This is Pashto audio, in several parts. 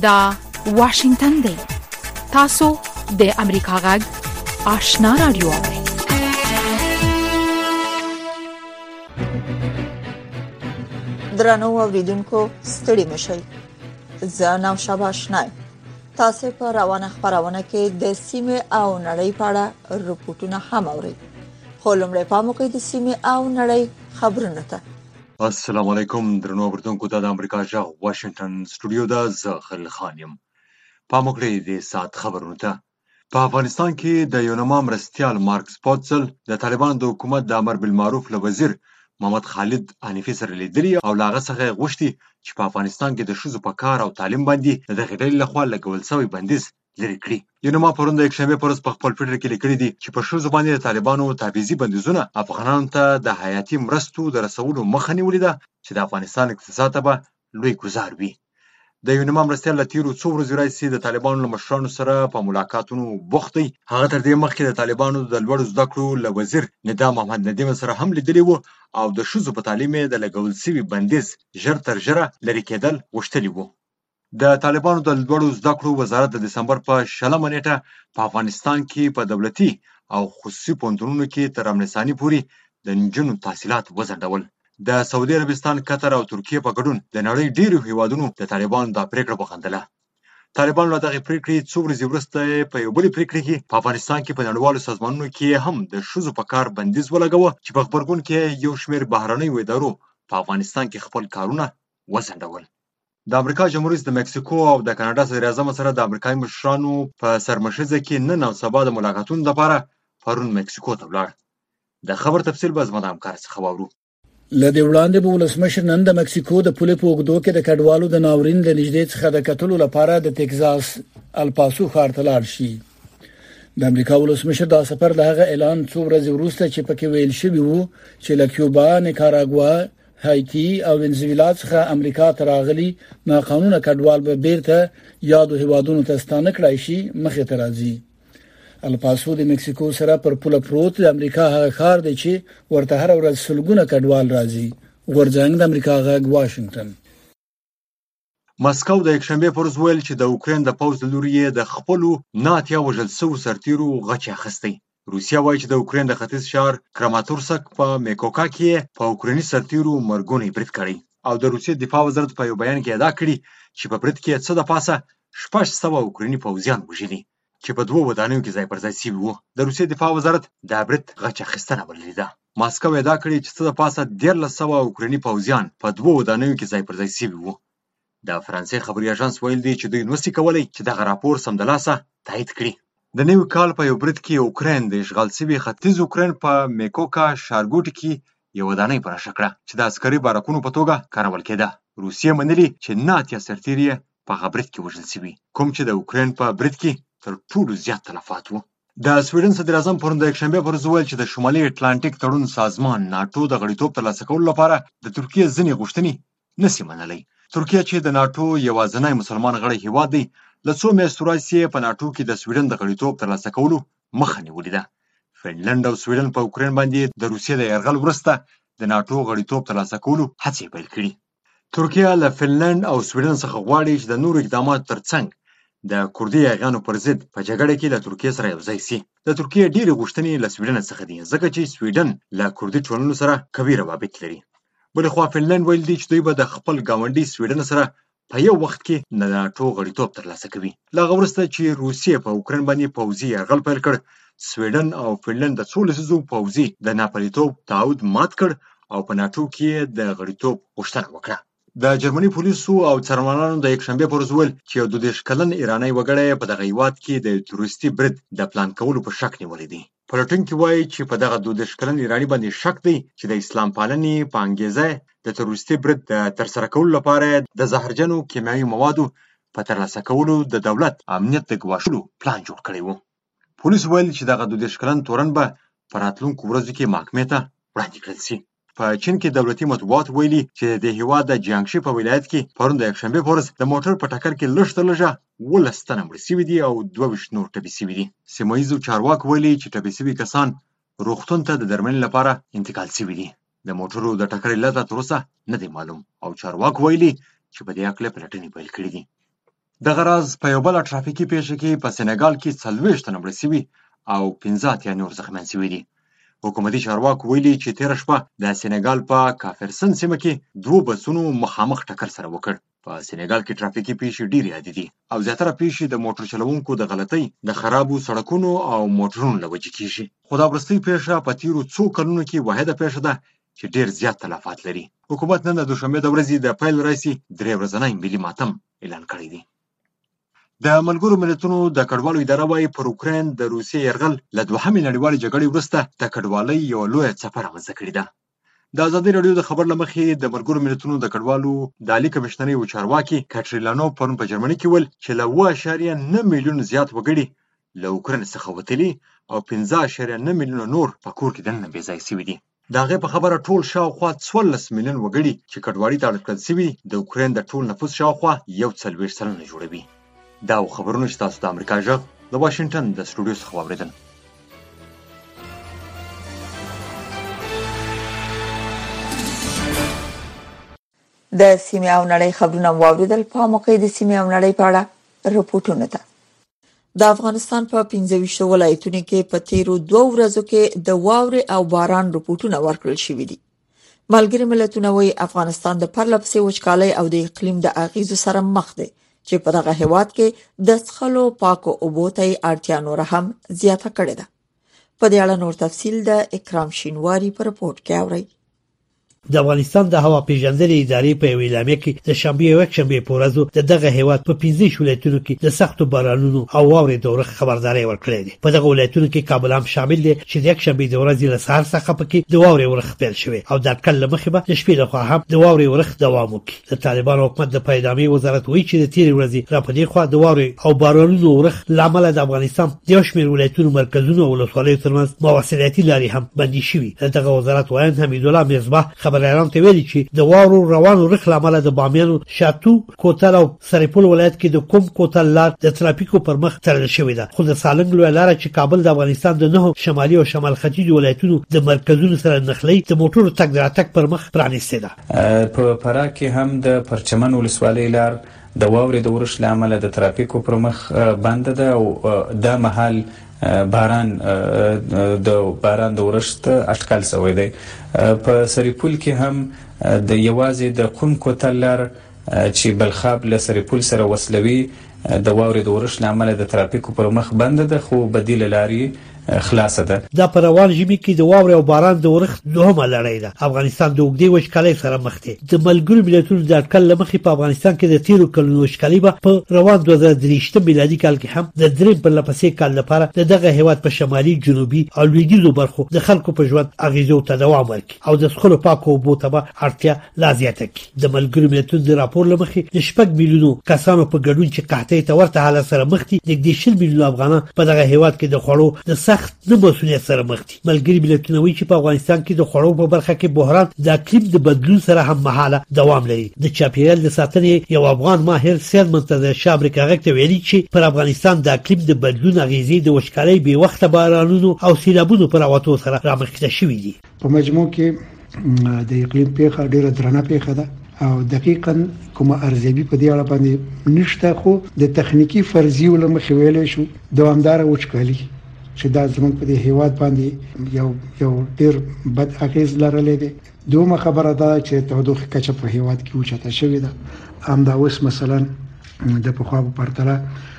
دا واشنگتن دی. تاسو د امریکا غږ آشنا رادیو اورئ. درنو اوریدونکو ستړي مشئ. زه نوشابه آشنایم. تاسو په روانه خبرونه کې د سیمه او نړۍ په اړه رپورټونه هم اورئ. خو لومړی په موقع د سیمه او نړۍ خبرونه ته. السلام علیکم درنو اوریدونکو، د امریکا غږ واشنگتن سټوډیو دا زه خلیل خان یم. په موقع د سات خبرونه ته. په افغانستان کې د یونما مرستیال مارک سپوتسل د طالبانو د حکومت د امر بالمعروف له وزیر محمد خالد حنیفي سره لیدلي او له هغه څخه غوښتي چې په افغانستان کې د ښځو په کار او تعلیم باندې د دغې ډلې لخوا لګول شوی بندیز لرې کړي. یونما پرون د یکشنبې په ورځ په خپل ټویټر کې لیکلي دي چې په ښځو باندې د طالبانو تبعیضي بندیزونه افغانانو ته د حیاتي مرستو د رسولو مخه نیولې ده چې د افغانستان اقتصاد ته به لوی ګزار وي. د یونما مرستیال له تیرو څو ورځو راهیسې د طالبانو له مشرانو سره په ملاقاتونو بوخت دی. هغه تر دې مخکې د طالبانو د لوړو زده کړو له وزیر ندا محمد ندیم سره هم لیدلی و او د ښځو په تعلیم یې د لګول شوي بندیز ژر تر ژره لرې کېدل غوښتلي وو. د طالبانو د لوړو زده کړو وزارت د دسمبر په 20 نیټه په افغانستان کې په دولتي او خصوصي پوهنتونونو کې تر امن ثاني پورې د نجونو تحصیلات وځنډول. د سعودي عربستان، قطر او ترکیه په ګډون د نړۍ ډیرو هیوادونو د طالبانو دا پریکړه وغندله. طالبانو له دغې پریکړې څو ورځې وروسته په یو بلې پریکړې کې په افغانستان کې په نړیوالو سازمانونو کې هم د ښځو په کار بندیز ولګاوه چې په غبرګون کې یو شمېر بهرنیو ادارو په افغانستان کې خپل کارونه وځنډول. د امریکا جمهوریت د مکسیکو او د کاناډا صدر اعظم سره د امریکایي مشرانو په سرمشیزه کې نن او سبا د ملاقاتونو لپاره پرون مکسیکو ته ولاړ. د خبر تفصیل به زما د همکار څخه واورو. لدې وړاندې به ولسمشر نن د مکسیکو د پولې په اوږدو کې د کډوالو د ناورین د نږدې څخه د کتلو لپاره د ټکزاس الپاسو ښار ته لاړ شي. د امریکا ولسمشر دا سفر د هغه اعلان څو ورځې وروسته چې پکې ویل شوی وو چې له کیوبا، نیکاراګوا، هایتي او وینزویلا څخه امریکا ته راغلي ناقانونه کډوال به بیرته یادو هیوادونو ته ستانه کړای شي مخې ته راځي. الپاسو د مکسیکو سره پر پوله پروت د امریکا هغه ښار دی چې ورته هر ورځ سلګونه کډوال راځي. غورځنګ د امریکا غږ واشنگتن. مسکو د یکشنبې پر ورځ ویل چې د اوکراین د پوځ له لوري د خپلو ناتیا وژل شوو سرتیرو غچ اخیستی. روسیا وایي چې د اوکراین د ختیځ ښار کراماتورسک په میکوکا کې په اوکرایني سرتیرو مرګونی برید کړی او د روسیې دفاع وزارت په یو بیان کې ادعا کړې چې په برید کې څه د پاسه 600 اوکرایني پوځیان وژلي چې په 2 ودانیو کې ځای پر ځای شوي وو. د روسیې دفاع وزارت دا برید غچ اخیستنه بللې ده. ماسکو ادعا کړې چې څه د پاسه 1300 اوکرایني پوځیان په 2 ودانیو کې ځای پر ځای شوي وو. د فرانسې خبري اژانس ویل دی چې دوی نوسي کولای چې دغه راپور سمدلاسه تایید کړي. د نوي کال په یو برید کې اوکراین د اشغال شوي ختیځ اوکراین په میکوکا ښارګوټي کې یو ودانۍ پراشه کړه چې د عسکري بارکونو په توګه کارول کېده. روسیې منلي چې ناتیا سرتیر یې په هغه برید کې وژل شوي، کوم چې د اوکراین په برید کې تر ټولو زیات تلفات وو. د سویډن صدر اعظم پرون د یکشنبې پر ورځ ویل چې د شمالي اټلانټیک تړون سازمان ناټو د غړیتوب ترلاسه کولو لپاره د ترکیې ځینې غوښتنې نشي منلی. ترکیه چې د ناټو یوازینی مسلمان غړی هیواد دی، له څو میاشتو راهیسې په ناټو کې د سویډن د غړیتوب ترلاسه کولو مخه نیولې ده. فنلنډ او سویډن په اوکراین باندې د روسیې د یرغل وروسته د ناټو غړیتوب ترلاسه کولو هڅې پیل کړي. ترکیه له فنلنډ او سویډن څخه غواړي چې د نورو اقداماتو ترڅنګ د کردي یاغیانو پر ضد په جګړه کې له ترکیې سره یوځای شي. د ترکیې ډېرې غوښتنې له سویډن څخه دي ځکه چې سویډن له کردي ټولنو سره قوي روابط لري. بلې خوا فنلنډ ویل دي چې دوی به د خپل ګاونډي سویډن سره په یو وخت کې د ناټو غړیتوب ترلاسه کوي. له هغه وروسته چې روسیې په اوکراین باندې پوځي یرغل پیل کړ، سویډن او فنلنډ د څو لسیزو پوځي د ناپلیتوب تعهد مات کړ او په ناټو کې د غړیتوب غوښتنه وکړه. د جرمني پولیسو او څارنوالانو د یکشنبې پر ورځ ویل چې یو 22 کلن ایرانی وګړی په دغه هیواد کې د تروریستي برید د پلان کولو په شک نیولی دی. پلټونکي وایي چې په دغه 22 کلن ایرانی باندې شک دی چې د اسلام پالنې په انګیزه د تروریستي برید د ترسره کولو لپاره د زهرجنو کیمیاوي موادو په ترلاسه کولو د دولت امنیت د ګواښلو پلان جوړ کړی و. پولیس ویل چې دغه 22 کلن تورن به په راتلونکو ورځو کې محکمې ته وړاندې کړل شي. په چین کې دولتي مطبوعات ویلي چې د هیواد د جیانګشي په ولایت کې پرون د یکشنبې په ورځ د موټر په ټکر کې لږ تر لږه 12 تنه مړه شوي دي او 22 نور ټپي شوي دي. سیمه ییزو چارواکو ویلي چې ټپي شوي کسان روغتون ته د درملنې لپاره انتقال شوي دي. د موټرو د ټکر علت تر اوسه نه دی معلوم او چارواکو ویلي چې په دې اړه پلټنې پیل کړې دي. دغه راز په یو بله ټرافیکي پیښه کې په سینګال کې 40 تنه مړه شوي او 15 نور زخمیان شوي دي. حکومتي چارواکو ویلي چې تېره شپه د سینګال په کافرسن سیمه کې 2 بسونو مخامخ ټکر سره وکړ. په سینګال کې ټرافیکي پیښې ډېرې عادي دي او زیاتره پیښې د موټر چلوونکو د غلطۍ، د خرابو سړکونو او موټرونو له وجې کیږي. خو دا وروستۍ پیښه په تېرو څو کلونو کې واحده پیښه ده چې ډېر زیات تلفات لري. حکومت نن د دوشنبې د ورځې د پیل راهیسې 3 ورځنی ملي ماتم اعلان کړی دی. د ملګرو ملتونو د کډوالو اداره وايي پر اوکراین د روسیې یرغل له دوهمې نړیوالې جګړې وروسته د کډوالۍ یوه لویه څپه رامنځته کړې ده. د ازادي راډیو د خبر له مخې د ملګرو ملتونو د کډوالو د عالي کمشنرۍ و چارواکي کاترینانو پرون په جرمني کې ویل چې له 7.9 میلیون زیات وګړي له اوکراین څخه وتلي او 15.9 میلیون نور په کور کې دننه بې ځای شوي دي. د هغې په خبره ټول شاوخوا 14 میلیون وګړي چې کډوالۍ ته اړ کړل شوي د اوکراین د ټول نفوس شاوخوا 41 سلنه جوړوي. دا خبرونه چې تاسو د امریکا غږ د واشنگټن د سټوډیو څخه واوریدل. د سیمې او نړۍ خبرونه واوریدل. په موقع د سیمې او نړۍ په اړه رپورټونه ده. د افغانستان په 15 ولایتونو کې په تیرو 2 ورځو کې د واورې او باران رپورټونه ورکړل شوي دي. ملګري ملتونه وايي افغانستان د پرلپسې وچکالۍ او د اقلیم د اغیزو سره مخ دی چې په دغه هیواد کې د څښلو پاکو اوبو ته اړتیا نور هم زیاته کړې ده. په دې اړه نور تفصیل د اکرام شینواری په رپورټ کې اورئ. د افغانستان د هوا پیژندنې ادارې په یوه اعلامیه کې د شنبه او یکشنبه په ورځو دغه هیواد په 15 ولایتونو کې د سختو بارانونو او واورې د اورښت خبرداري ورکړې ده. په دغه ولایتونو کې کابل هم شامل دی چې د یکشنبه د ورځې له سهار څخه پکې د واورې اورښت پیل شوی او د اټکل له مخې به د شپې لخوا هم د واورې اورښت دوام وکړي. د طالبان حکومت د پیدامي وزارت وایي چې د تیرې ورځې را په دې خوا د واورې او بارانونو اورښت لامل د افغانستان د یو شمېر ولایتونو مرکزونو او ولسوالیو ترمنځ مواصلاتي لارې هم بندي شوي. دغه وزارت وایي حمید الله مصباح خبريالانو ته ویلي چې د واورو روانو رخ لامل د بامیانو، شاتو، کوتل او سرپل ولایت کې د کوم کوتل لار د ترافیکو پر مخ تړل شوې ده. خو د سالنګ لوی لار چې کابل د افغانستان د 9 شمالي او شمال ختیځ ولایتونو د مرکزونو سره نښلي د موټرو تګ راتګ پر مخ پرانیسته ده. په فراه کې هم د پرچمن ولسوالۍ لار د واورې د ورش لامل د ترافیکو پر مخ بند ده او د محل باران د ورشت اټکل شوی دی. په سرپل کې هم د یوازې د قم کوتل لار چې بلخاب له سرپل سره وصلوي د واورې د ورش لامل د ترافیکو پر مخ بند ده خو بدیل لاري خلاصه ده. دا پر روان ژمي کې د واورې او باران د ورښت دوهمه لړۍ ده. افغانستان د اوږدې وچکالۍ سره مخ دی. د ملګرو ملتونو د اټکل له مخې په افغانستان کې د تیرو کلونو وچکالۍ به په روان 2023 میلادي کال کې هم د دریم پر لپسې کال لپاره دغه هیواد په شمالي، جنوبي او لویدیځو برخو د خلکو په ژوند اغیزو ته دوام ورکړي او د څښلو پاکو اوبو ته به اړتیا لا زیاته کړي. د ملګرو ملتونو د راپور له مخې د 6 میلیونو کسانو په ګډون چې قحطۍ ته ورته حالت سره مخ دي، د 10 میلیونو افغانان په دغه هیواد کې د خوړو د سخت نه مسؤلیت سره مخ دي. ملګري ملتونه وایي چې په افغانستان کې د خوړو په برخه کې بحران د اقلیم د بدلون سره هم مهاله دوام لري. د چاپیریال د ساتنې یو افغان ماهر سید منتظر شابر کاغک ته ویلي چې پر افغانستان د اقلیم د بدلون اغیزې د وچکالۍ بې وخته بارانونو او سیلابونو پر راوتو سره رامخته شوې دي. په مجموع کې د اقلیم پیښه ډیره درنه پیښه ده او دقیقاً کومه ارزیابي په دې اړه باندې نشته، خو د تخنیکی فرضیو له مخې ویلې شو دوامدار وچکالي چې دا زموږ په دې هیواد باندې یو ډیر بد اغیز لرلې ده. دومره خبره ده چې تودوخه کچه په هیواد کې اوچته شوې ده. همدا اوس مثلا د پخوا په پرتله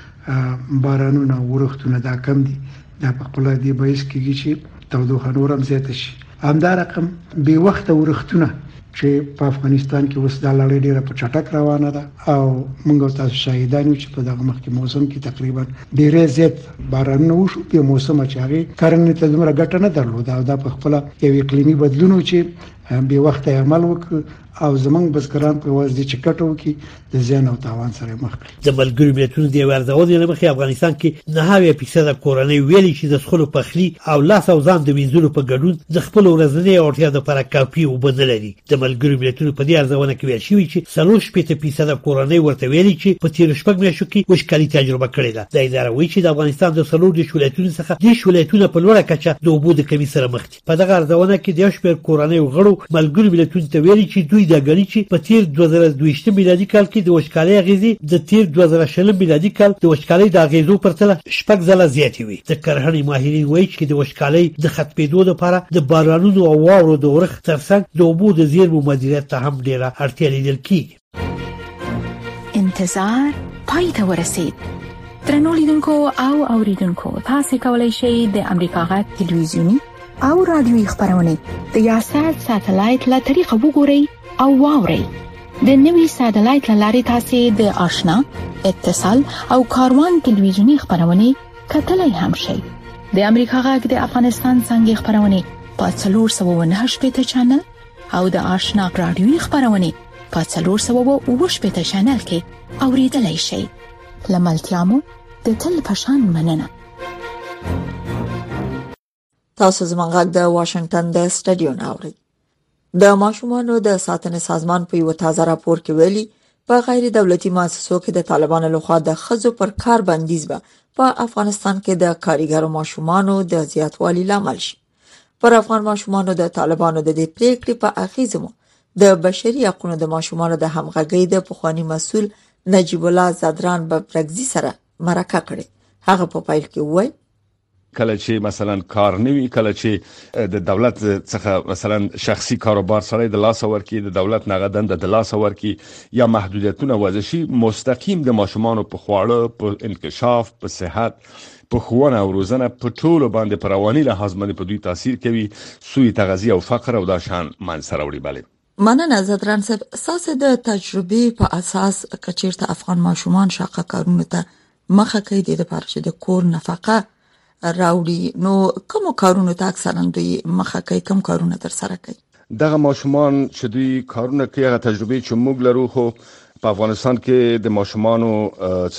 بارانونه ورښتونه دا کم دي. دا په خپل دی بایس کېږي چې تودوخه نورم زیاته شي. همدا رقم به وخت ورښتونه چې په افغانستان کې اوس د لړۍ ډیره په چټک روانه ده او موږ تاسو شاهدان یو چې په دغه مخکې موسم کې تقریبا ډیره زیات باران وشو. په موسم چې هغه کرنې ته دومره ګټه نه درلوده او دا په خپل یو اقلیمي بدلون چې به وخت عمل وکړ او زمونږ بزګران په واسطه چې کټو کې د زیان او تاوان سره مخ دي. د ملګرو ملتونو د ورزودې لمخې افغانستان کې 9% کورنۍ ویلي چې د څښلو پخلی او لاس او ځان د وینځلو په ګډون د خپل ورځنۍ اړتیا لپاره کافي اوبه نه لري. د ملګرو ملتونو په دې ارزونه کې ویل شوی چې 30% کورنۍ ورته ویلي چې په تیر شپږ میاشتو کې وچکالي تجربه کړې ده. د اداره وایي چې د افغانستان د 30 ولایتونو څخه د ولایتونو په لوړه کچه د اوبو د کمی سره مخ دي. په دغه ارزونه کې د یو شمېر کورنۍ غړو ملګرو ملتونو ته ویلي چې دوی دا غړي چې په تیر 2022 میلادي کال کې د وچکالۍ اغیزې د تیر 2020 میلادي کال د وچکالۍ د اغیزو پرتله شپږ ځله زیاتې وي. د کرهڼې ماهرین وایي چې د وچکالۍ د ختمېدو لپاره د بارانونو او واورو د اورښت ترڅنګ د اوبو د زیرمو مدیریت ته هم ډېره اړتیا لیدل کېږي. انتظار پای ته ورسید. درنو لیدونکو او اوریدونکو، تاسو کولی شئ د امریکا غږ تلویزیونی او رادیوي خبرونه د یاشر ساتلایت له طریقه وګورئ او واورئ. د نوي ساتلایت لارې تاسو د آشنا، اتصال او کاروان تلویزیونی خبرونه کتلای هم شئ. د امریکا غږ د افغانستان څنګه خبرونه په 498 چینل او د آشنا رادیوي خبرونه په 408 چینل کې اوریدلای شئ. لملتيامو د تل پشان مننه. تاسو زموږ غږ د واشنگټن د سټډیو ناوړي. د ماشومانو د ساتنې سازمان په یو تازه راپور کې ویلي په غیر دولتي مؤسسو کې د طالبانو لخوا د خزو پر کار بندیز به په افغانستان کې د کارګرو ماشومانو د زیاتوالي لامل شي. پر افغان ماشومانو د طالبانو د دې پریکړې په اخیزمو د بشري حقوقو د ماشومانو د همغږي د پخوانی مسؤل نجیب الله زدران ببرګزي سره مرکه کړې. هغه په پایل کې وایي کله چې مثلا کار نوي، کله چې د دولت څخه مثلا شخصي کاروبار سره د لاس ورکی، د دولت نغدن د لاس ورکی یا محدودیتونه وضع شي، مستقیم د ماشومانو په خواړه، په انکشاف، په صحت، په ښوونه او روزنه په ټولو باندې په رواني لحاظ باندې په دوی تاثیر کوي. سوء تغذیه او فقر او دا شان منځ راوړي. بله مننه زدران صاحب. اساس د تجربه په اساس کچیرته افغان ماشومان شاقه کارونه ته مخه کوي د لپاره چې د کور نفقه راوړي، نو کوم کارونه ته اکثرا دوی مخه کوي، کوم کارونه تر سره کوي؟ دغه ماشومان چې دوی کارونه کوي هغه تجربه چې موږ لرو، خو په افغانستان کې د ماشومانو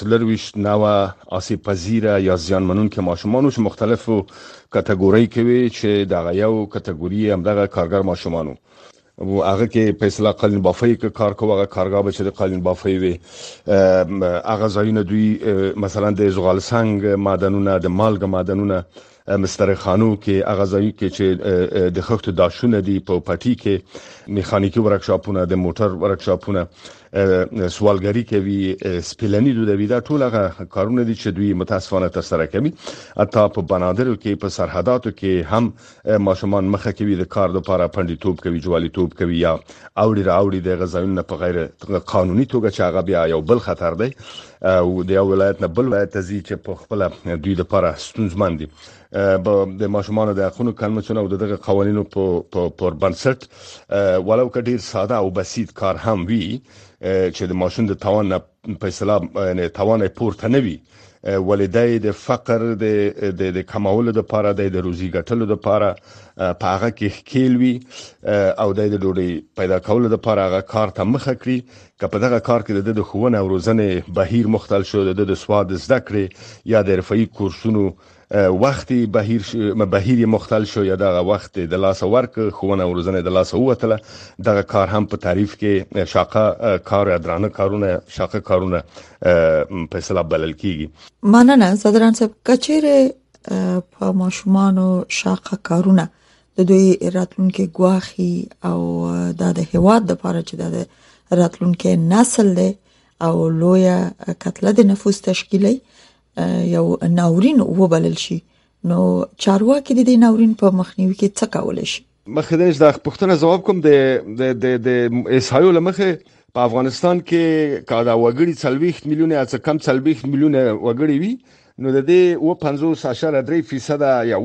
24 آسیب پذیره یا زیان منونکي ماشومانو چې مختلفو کټګورۍ کوي، چې دغه یو کټګوري هم دغه کارګر ماشومانو و هغه کې په اصطلاح قالین بافي کې کار کوي. هغه کارګر به چې د قالین بافي وي، هغه ځایونه دوی مثلا د زغال سنگ معدنونه، د مالګه معدنونه، مسترخانو کې هغه ځای کې چې د خښتو داشونه دي، په پټي کې میخانیکي ورکشاپونه، د موټر ورکشاپونه، سوالګری کوي، سپلنی دوی دا ټول هغه کارونه دي چې دوی متاسفانه تر سره کوي. حتی په بنادرو کې، په سرحداتو کې هم ماشومان مخه کوي د کار لپاره، پندیتوب کوي، جوالیتوب کوي یا اوړي د غزاینه په غیر قانوني توګه چې هغه بیا یو بل خطر دی او د یو ولایت نه بل ولایت ته ځي چې په خپل دوی لپاره ستونزمن دي. د ماشومانو د حقوقو کنوانسیون او دغه قوانینو په بنسټ ولو که ډیر ساده او بسيط کار هم وي چې د ماشوم د توان په اصطلاح نه توان پورته نه وي، ولې د فقر د کمولو لپاره، د روزي ګټلو لپاره په هغه کې ښکیل وي او د ډوډۍ پیدا کولو لپاره هغه کار ته مخه کړي. که په دغه کار کې د ښوونه او روزنې بهیر مختل شو، د سواد زده کړې یا د حرفه‌ایي کورسونو وختي بهیر مختل شو، یا دغه وخت د لاس ورک ښوونه او روزنه د لاس ووتله، دغه کار هم په تعریف کې شاقه کار، درانه کارونه، شاقه کارونه په اصطلاح بلل کیږي. مننه زدران صاحب. کچېره په ماشومانو شاقه کارونه د دوی راتلونکي ګواخي او د هیواد لپاره چې د راتلونکي نسل دی او لویه کتله د نفوس تشکیلي یو ناورین وبلل شي، نو چارواکي د دې ناورین په مخنیوي کې څه کولای شي؟ مخدنج د پښتنه جواب کوم. د اسرائیل لمخه په افغانستان کې کادا وګړي 40 میلیونه څخه کم 40 میلیونه وګړي وي، نو د دې 50.3% یا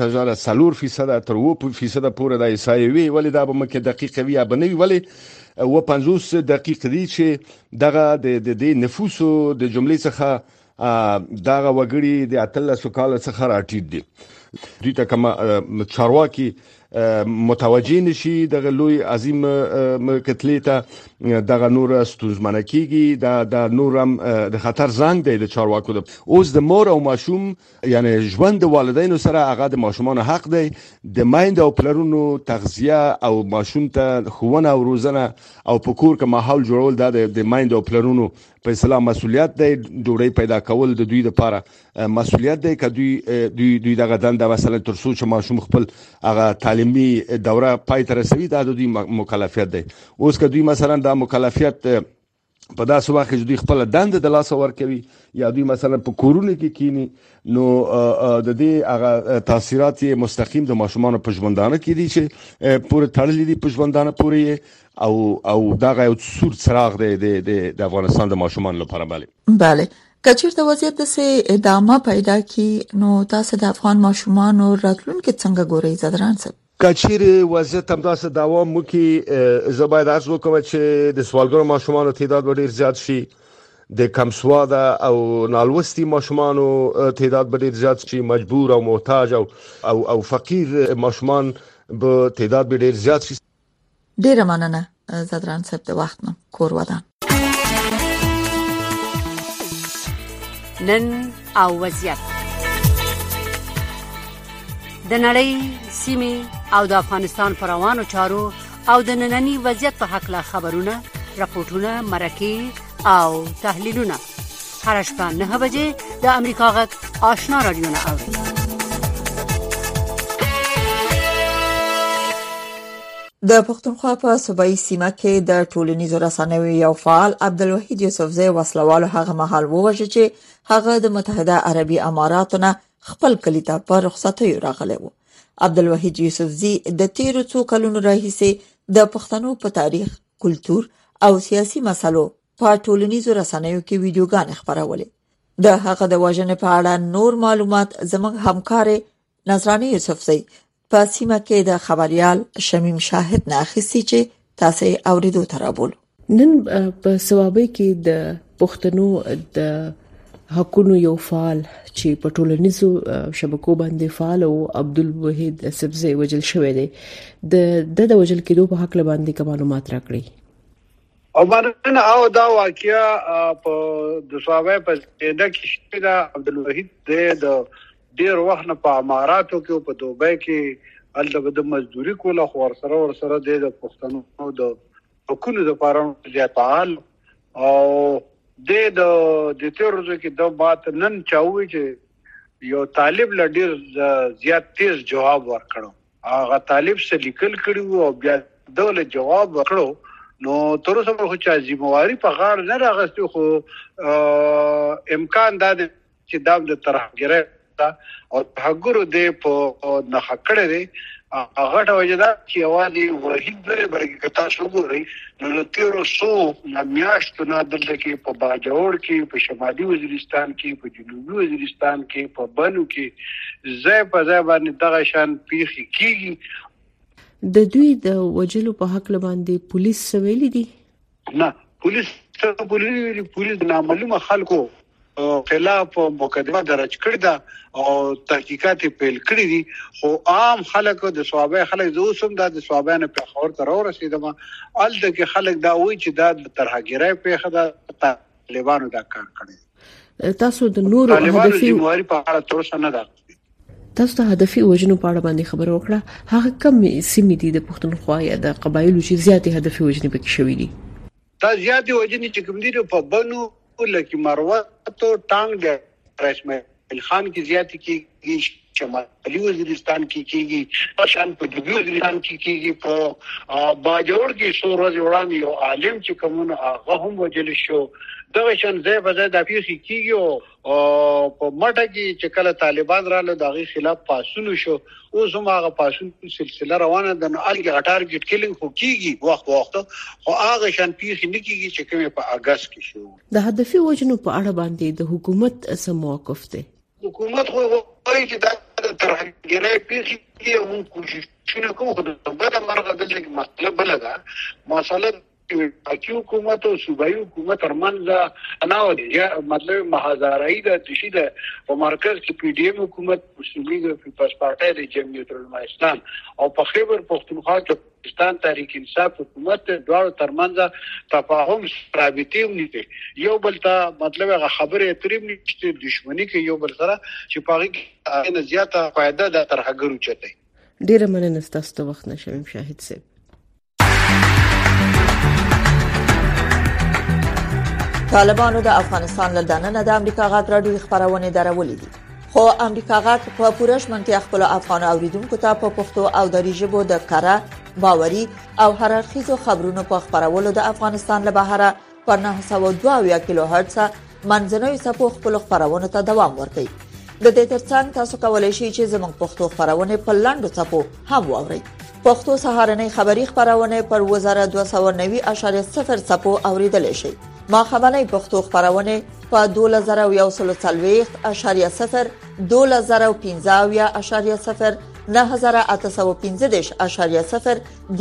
50.4% تر 2% پورې د اسرائیل وی، ولې دا به مکه دقیق وی یا بنوي، ولې 50 دقیق دي چې دغه د نفوسو د جملې څخه دغه وګړي د 13 کال څخه راټیټ دي. دوی ته کوم چارواکي متوجه نشي دغه لوی عظیم کتلې ته دغه نور ستونزمنه کیږي، د نورم د خطر زنګ دی د چارواکو د اوس د مور او ماشوم یعنی ژوند د والدینو سره هغه د ماشومان حق دی، د مایند او پلرونو تغذیه او ماشوم ته ښوونه او روزنه او په کور کې ماحول جوړول د مایند او پلرونو په اصطلاح مسؤلیت دی. ډوډۍ پیدا کول د دوی لپاره مسؤلیت دی که دوی دغه دنده مثلا تر څو چې ماشوم خپل هغه تعلیمي دوره پای ته رسوي دا د دوی مکلفیت دی. اوس که دوی مثلا دا مکلفیت په داسې وخت کې دوی خپل دنده د لاسه ورکوي یا دوی مثلا په کورونو کې کینی نو د دې هغه تاثیرات مستقیم د ماشومان په ژوندانه کې دي چې پوره تړلې دي په ژوندانه پورې او دا یو سور څراغ دی د افغانستان د ماشومان لپاره. بله کچیرته وضعیت د ادامه پیدا کی نو تاسو د افغان ماشومان راتلونکي څنګه ګورئ زدران صاحب؟ کچیر وضعیت هم داسې دوام وکړي زه باید عرض وکړم چې د سوالګرو ماشومانو تعداد به ډیر زیات شي، د کم سواده او نالوستي ماشومانو تعداد به ډیر زیات شي، مجبور او محتاج او فقیر ماشومان به تعداد به ډیر زیات شي. ډیره مننه زدران صاحب د وخت نو کور ودان. نن او وضعیت د نړۍ سیمې او د افغانستان پر روانو چارو او د ننني وضعیت په حق لا خبرونه، راپورټونه، مرکې او تحلیلونه هر شپه 9 بجې د امریکا غږ آشنا رادیو نه اوري. د پښتونخوا په صوبایي سیمه کې د ټولنیزو رسنیو یو فعال عبدالوحید یوسفزی وسلوالو هغه مهال ووژل چې هغه د متحده عربي اماراتو نه خپل کلی ته په رخصتیو راغلی و. عبدالوحید یوسفزی د تیرو څو کلونو راهیسې د پښتنو په تاریخ، کلتور او سیاسي مسلو په ټولنیزو رسنیو کې ویډیوګانې خپرولې. د هغه د وژنې په اړه نور معلومات زموږ همکار نظرانه یوسفزی په سیمه کې د خبريال شمیم شاهد نه اخیستي چې تاسو اوریدو ترابول. نن په صوابۍ کې د پښتنو د حقونو یو فعال چې په ټولنیزو شبکو باندې فعال او عبدالوحید یوسفزی وجل شوی دی د وجل کېدو په حق باندې کوم معلومات راکړي. او باندې او دا واقعیا په د صوابۍ په دې کې شته د عبدالوحید د ډیر وخت نه په اماراتو کې او په دوبۍ کې الته د مزدوري کوله خو ورسره د پښتنو د حقوقو لپاره زیات فعال او د تیروزو کې د بات نن چاوي چې یو طالب لډیر زیات تیز جواب ورکړو. هغه طالب څه لیکل کړي او بیا دغه جواب ورکړو نو تر اوسه خو چې ذمہواری په غاړه نه راغستو خو امکان دا چې دا د ترهګرۍ او هغورو د په نخکړه دي هغه ته وجدا چې اوادي وحید برګه کتا شو ګوري نو تیرو سو میاشتو نه دلته کې په باجوړ کې په شمالي وزیرستان کې په جنوبي وزیرستان کې په بنو کې ځای په ځای باندې دغه شان پیخي کیږي. د دوی د وجلو په حق باندې پولیس سویل دي؟ نه پولیس نامعلومه خلکو خلاف مقدمه درج کړی ده او تحقیقات پیل کړی دي خو عام خلک د صوابۍ خلک زو سم د صوابۍ نه په خبر تر ورسېدم الته کې خلک دا وایي چې دا ترهګرۍ په خدا طالبانو دا کار کړی. تاسو د نورو هدفي موري په اړه تاسو نه ده تاسو ته هدفي وجنو په اړه باندې خبر وکړه هغه کم سیمې دي د پښتونخوا یا د قبایلو چې زیاتې هدفي وجنې پکې شوې دي؟ دا زیاتې وجنې چې کوم دي په بنو لکه مروه تو ټانګ د رسمي خان کی زیاتی کی شمالي وزیرستان کې کیږي شان په جنوبي وزیرستان کې کیږي په باجوړ کې شو ورځ وړاندې یو عالم چې کومه هغه هم وجل شو دغه شان ځای په ځای د پیخي کیږي او په مټه کې چې کله طالبان رااله دغه خلاف پاسونو شو اوس هم هغه پاسون سلسله روانه ده نو الګ ټارګټ کیلینګ خو کیږي وخت خو هغه شان پیخي نه کیږي چې کومه په اگست کې شو. د هدفي وجنو په اړه باندې د حکومت سم موقف دی؟ حکومت خو وایي چې دا ترهګرۍ پیخي کې هم کوشش کوي خو د بل مرغه دلته مطلب لګا مساله چې حکومت او صوبایي حکومت ترمنځ انا مطلب محاذرای د تشید په مرکز کې پی ډی ایم حکومت مسلمي د پیپلز پارټي د جمعیت العلماء اسلام او په خیبر پختونخوا کې پاکستان تحریک انصاف حکومت دواړو ترمنځ تفاهم رابطې ونیته یو بل ته مطلب هغه خبره اتریم نشته دښمنی کې یو بل سره چې پاغي کې نه زیاته فائدہ د ترهګرو چته. ډیره مننه تاسو ته وخت نشم شاهد صاحب. طالبانو د افغانستان له دننه د امریکا غږ راډیو خبرونه درولې دي. خو امریکا غاک په پوره شمنتیا خپل افغان اوریدونکو ته په پښتو او دری ژبه د کاره باوري او هررخیزو خبرونو په خبرولو د افغانستان له بهره پر 902 کیلو هرتز منځنوي څپو خپل خبرونه ته دوام ورکوي. د دې ترڅنګ تاسو کولای شئ چې زموږ پښتو خبرونه په لاندو څپو هم واورئ. پښتو سهارنۍ خبری خبرونه پر 1290.0 څپو اوریدل شي. ما خبرنۍ پښتو خبرونه په 2040.0 2015.0 9815.0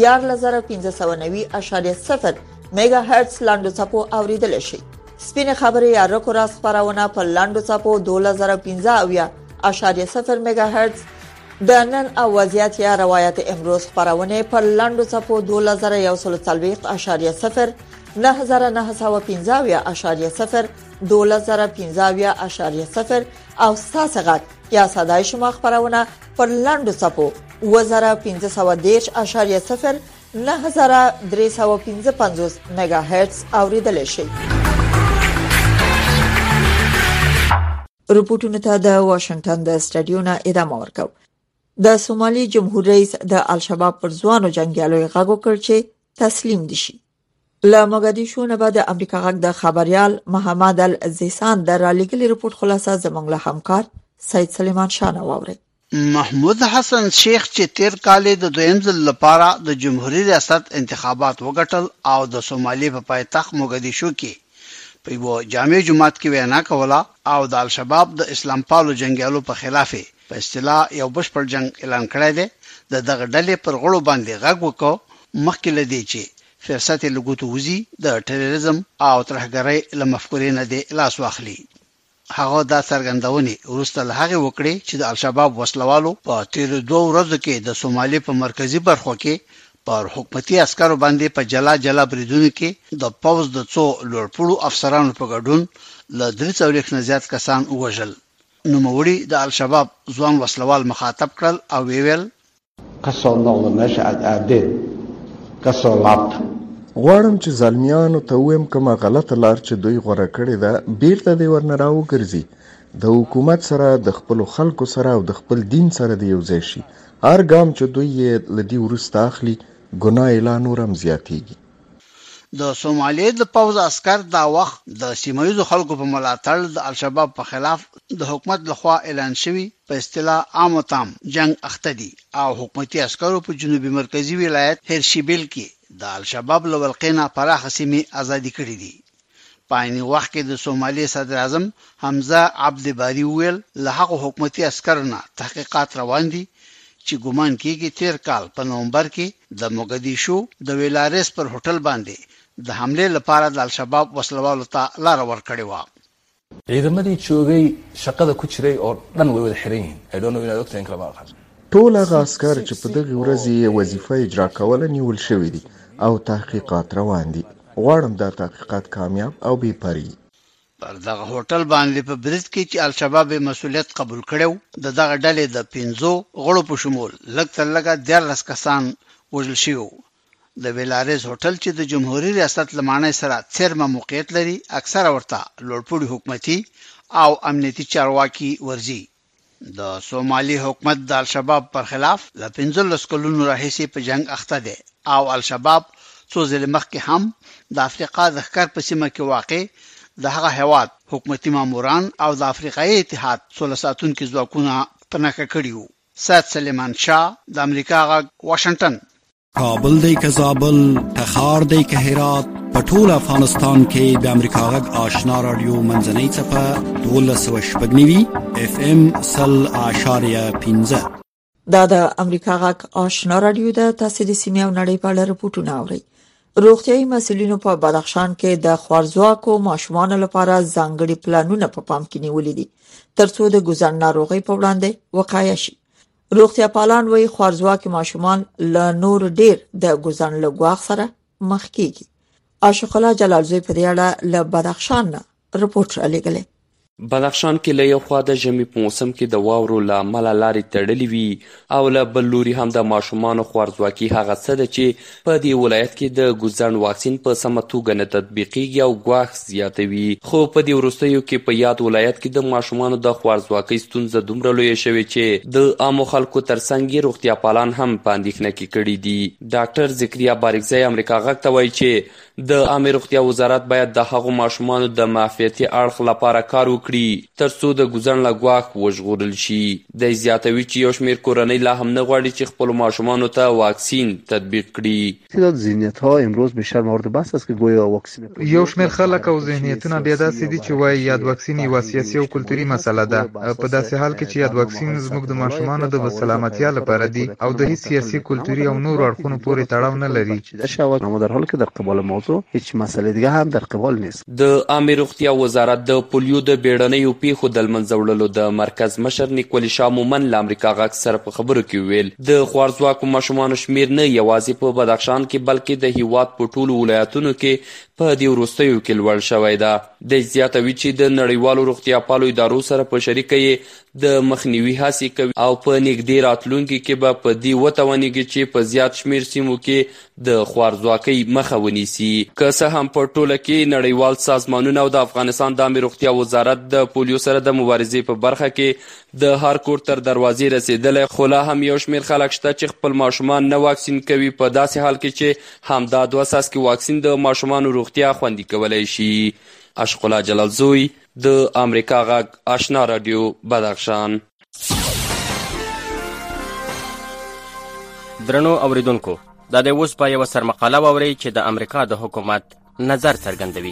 14590.0 میگا هرتز لاندو څپو اوریدل شي. سپینه خبري یا رکو راس خبرونه په لاندو څپو 2015.0 میگا هرتز د نن او وضعیت یا روایت امروز خبرونه په لاندو څپو 2140.0 9915.0 2015.0 او ساسغت یا صدای شما خبرونه په لاندو څپو 1510.0 9355 میگا هرتز اوریدل شي. رپورټونه ته د واشنگټن د سټډیو نه ادامه ورکو. د سومالي جمهور رئیس د الشباب پر ځوانو جنگیالو غږ وکړ چې تسلیم دي شي. له موګدیشو نه بعد امریکا غږ د خبريال محمد الزیسان د رالیګل رپورټ خلاصه زموږ له همکار سید سلیمان شاه نووري. محمود حسن شیخ چې تیر کال د دویم ځل لپاره د جمهوریت ریاست انتخابات وګټل او د سومالي په پایتخت موګدیشو کې په یو جامع جماعت کې وینا کوله او د الشباب د اسلام پالو جنگیالو په خلاف په اصطلاح یو بشپړ جنگ اعلان کړی دی. دغه ډلې پر غړو باندې غږ وکړ مخکې لدی چې فرصت لګوتو وزي د ټیرریزم او ترهګرۍ لمفکورې نه دی لاس واخلي. هغه دا څرګندونه ورسته له هغه وکړي چې د الشباب وسلوالو په تیر 2 ورځو کې د سومالي په مرکزی برخو کې پر حکومتي عسکرو باندې په جلا بریدونو کې د پوز د څو لوړپوړو افسرانو په ګډون له 300 نه زیات کسان وژل. نو موري د الشباب ځوان وسلوال مخاطب کړل او ویل غواړم چې ظالمیانو ته ویم کومه غلطه لار چې دوی غوړه کړې ده بیرته دی ورنه راوګرځي. د حکومت سره د خپل خلکو سره او د خپل دین سره دی یو ځای شي. هر ګام چې دوی لدی ورسته اخلي ګناه اعلان نورم زیاتېږي. د سومالي د پوز عسكر دا وخت د سیمایي خلکو په ملاتړ د الشباب په خلاف د حکومت لخوا اعلان شوی په اصطلاح عام تام جنگ اخته دي او حکومتي عسکرو په جنوبي مرکزی ولایت هرشیبل کې د الشباب لولقینا پراخه سیمې ازادي کړې دي. پایني وخت کې د سومالي صدر اعظم حمزه عبد باری ویل له هغه حکومتي عسکرونو تحقیقات روان دي چې ګومان کیږي تیر کال په نومبر کې د موګدیشو د ویلارس پر هوټل باندې د حمله لپاره د الشباب وسلوالو ته لار ورکړې و. ciidamadii joogay shaqada ku jiray oo dhan way wada xiran yihiin. I don't know inaad ogtahay in kala baaqas. ټول هغه عسكر چې په دغه ورځ یې وظیفه اجرا کوله نیول شوې دي او تحقیقات روان دي. غواړم دا تحقیقات کامیاب او بې پرې. پر دغه هوټل باندې په برید کې چې الشباب مسؤلیت قبول کړو دغه ډلې د 15 غړو په شمول لږ تر لږه 14 کسان وژل شوي. د ویلارز هوټل چې د جمهوریت ریاست لمانه سره څرمه موقعیت لري اکثره ورته لوړپوړي حکومتي او امنیتي چارواکي ورزي. د سومالي حکومت د الشباب پر خلاف ل 15 کلونو راهیسې په جنگ اخته دي او الشباب څو ځله مخکې هم د افریقا د ښکار په سیمه کې واقع د هغه هواد حکومتي ماموران او د افریقایي اتحاد سولساتونکو ځواکونه پناکه کړیو. سید سلیمان شاه د امریکا غږ واشنگټن. کابل دی که زابل، تخار دی که هرات، په ټول افغانستان کې د امریکا غږ آشنا رادیو منځنۍ څپه 1290 FM 100.15. دا د امریکا غږ آشنا رادیو د تاسو د سیمې او نړۍ په اړه رپورټونه اورئ. روغتیايي مسؤلینو په بدخشان کې د خوارځواکو ماشومانو لپاره ځانګړي پلانونه په پام کې نیولي دي ترڅو د ګوزن ناروغي په وړاندې وقایه شي. روغتیا پالان وایي خوارځواکي ماشومان له نور ډیر د ګوزن له ګواښ سره مخ کیږي. عاشق الله جلالزوی په دې اړه له بدخشان نه رپورټ را لېږلی. بدخشان کې له یو خوا د ژمي په موسم کې د واورو له امله لارې تړلې وي او له بل لوري هم د ماشومانو خوارځواکي هغه څه ده چې په دې ولایت کې د ګوزڼ واکسین په سمه توګه نه تطبیقیږي او ګواښ زیاتوي. خو په دې وروستیو کې په یاد ولایت کې د ماشومانو د خوارځواکۍ ستونزه دومره لویه شوې چې د عامو خلکو ترڅنګ یې روغتیا پالان هم په اندېښنه کې کړي دي. ډاکټر ذکریا بارکزی امریکا غږ ته وایي چې د عامې روغتیا وزارت باید د هغو ماشومانو د معافیتي اړخ لپاره کار وکړي ترڅو د ګوزڼ له ګواښ وژغورل شي. دی زیاتوي چې یو شمېر کورنۍ لا هم نه غواړي چې خپلو ماشومانو ته واکسین تطبیق کړي. تعداد ذهنیت‌ها امروز بیشتر مورد بحث است که گویا واکسین یو شمېر خلک او ذهنیتونه بیا داسې دي چې وایي یاد واکسین یوه سیاسي او کلتوري مسله ده، په داسې حال کې چې یاد واکسین زموږ د ماشومانو د سلامتیا لپاره دی او د هیڅ سیاسي کلتوري او نورو اړخونو پورې تړاو نه لري. اما در حالی که در قبال موضوع هیچ مسئله دیگه هم در قبال نیست. د عامې روغتیا وزارت د پولیو د بیړنیو پیښو د لمنځه وړلو د مرکز مشر نیکولي شاه مومن له امریکا غږ سره په خبرو کې ویل د خوارځواکو ماشومانو شمیر نه یوازې په بدخشان کې بلکې د هیواد په ټولو ولایتونو کې په دې وروستیو کې لوړ شوی ده. دی زیاتوي چې د نړیوالو روغتیا پالو ادارو سره په شریکه یې د مخنیوي هڅې کوي او په نږدې راتلونکي کې به په دې وتوانیږي چې په زیات شمیر سیمو کې د خوارځواکۍ مخه ونیسي. که څه هم په ټوله کې نړیوال سازمانونه او د افغانستان د عامې روغتیا وزارت د پولیو سره د مبارزې په برخه کې د هر کور تر دروازې رسېدلی، خو لا هم یو شمیر خلک شته چې خپل ماشومان نه واکسین کوي، په داسې حال کې چې همدا 2 څاڅکي واکسین د ماشومانو روغتیا خوندي کولی شي. اشقلا جلالزوی د امریکا غږ آشنا رادیو بدخشان. درنو اوریدونکو، دا د اوس په یوه سرمقاله واورئ چې د امریکا د حکومت نظر څرګندوي.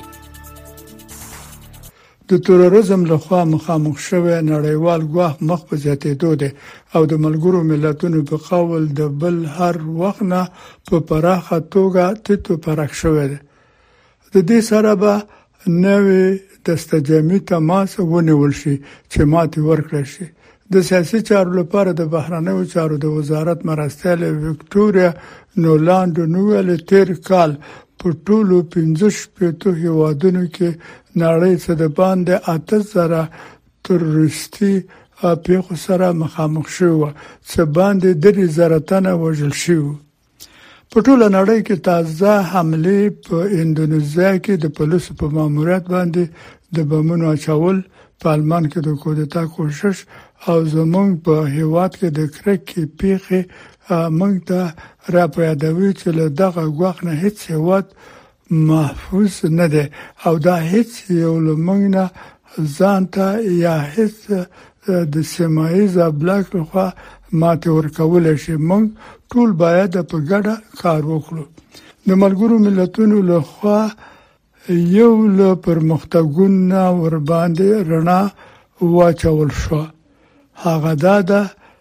د تروریزم لخوا مخامخ شوی نړیوال ګواښ مخ په زیاتېدو دی او د ملګرو ملتونو په قول د بل هر وخت نه په پراخه توګه تیتو پرخ شوی دی. د دې سره به نوې دستجامي تماس ونیول شي چې ماتې ورکړل شي. د سیاسي چارو لپاره د بهرنیو چارو د وزارت مرستیال وکټوریا نولاند نوویل تیر کال په ټولو 15 هیوادونو کې نړۍ څخه د باندې 8000 تروریستي پیښو سره مخامخ شوه چې باندې 3000 تنه وژل شوي. په ټوله نړۍ کې تازه حملې په اندونیزیا کې د پولیسو په ماموریت باندې د بمونو اچول، په آلمان کې د کودتا کوشش او زمونږ په هیواد کې د کرکې پیښې موږ ته راپیادوي چې له دغه ګواښ نه هیڅ هیواد محفوظ نه دی او دا هیڅ یو له موږ نه ځان ته یا هیڅ د سیمایي بلاک لخوا ماته ورکول شي. موږ ټول باید په ګډه کار وکړو. د ملګرو ملتونو لخوا یو له پرمختګونو ور باندې رڼا واچول شو. هغه دا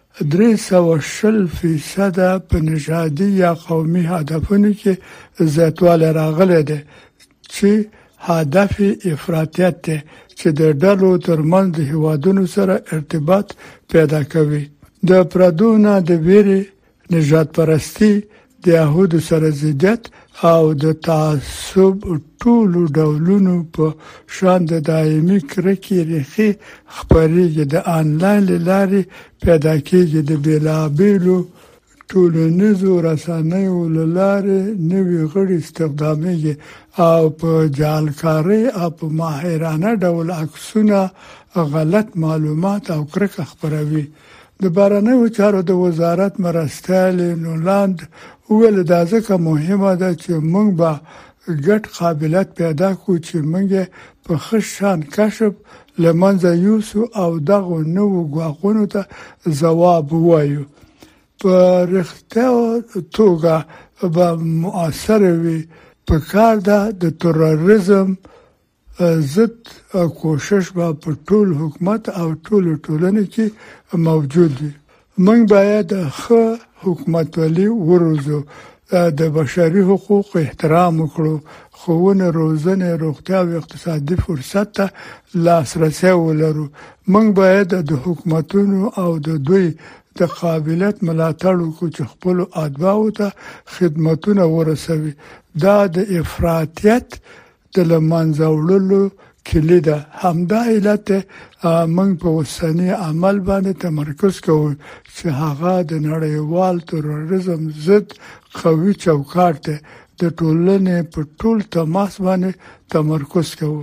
320% په نژادي یا قومي هدفونو کې زیاتوالی راغلی دی چې هدف افراطیت دی چې د ډلو ترمنځ د هیوادونو سره ارتباط پیدا کوي. د پردونه د ویري، نژاد پرستی، د يهودو سره ضدیت او د تعصب ټولو ډولونو په شان د دایمي کرکې ریښې خپرېږي. د آنلاین لارې پیدا کېږي. د بیلابیلو ټولنیزو رسنیو لارې نوي غړي استخدامېږي او په جعلکارۍ او په ماهرانه ډول عکسونه، غلط معلومات او کرکه خپروي. د بهرنیو چارو د وزارت مرستیال نولاند ویل دا ځکه مهمه ده چې موږ به ګډ قابلیت پیدا کړو چې موږ په ښه شان کشف لمنځه یوسو او دغه نوو ګواښونو ته ځواب ووایو. په رښتیا توګه به مؤثر وي. په کار ده د تروریزم ضد کوشش به په ټول حکومت او ټول ټولنې کې موجود وي. موږ باید ښه حکومتولي وروزو، د بشري حقوق احترام وکړو، ښوونه، روزنه، روغتیا او اقتصادي فرصت ته لاسرسي ولرو. موږ باید د حکومتونو او د دوی د قابلیت ملاتړ وکړو چې خپل اتباعو ته خدمتونه ورسوي. دا د افراطیت د لمنځه وړلو کلی ده. همدا علت موږ په اوسنی عمل باندې تمرکز کوو چې هغه د نړیوال تروریزم ضد قوي چوکاټ دی. د ټولنې په ټول تماس باندې تمرکز کوو.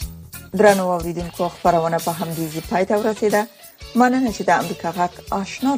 درنو اوریدونکو خبرونه په همدې ځای پای ته ورسیده. مننه چې د امریکا غږ آشنا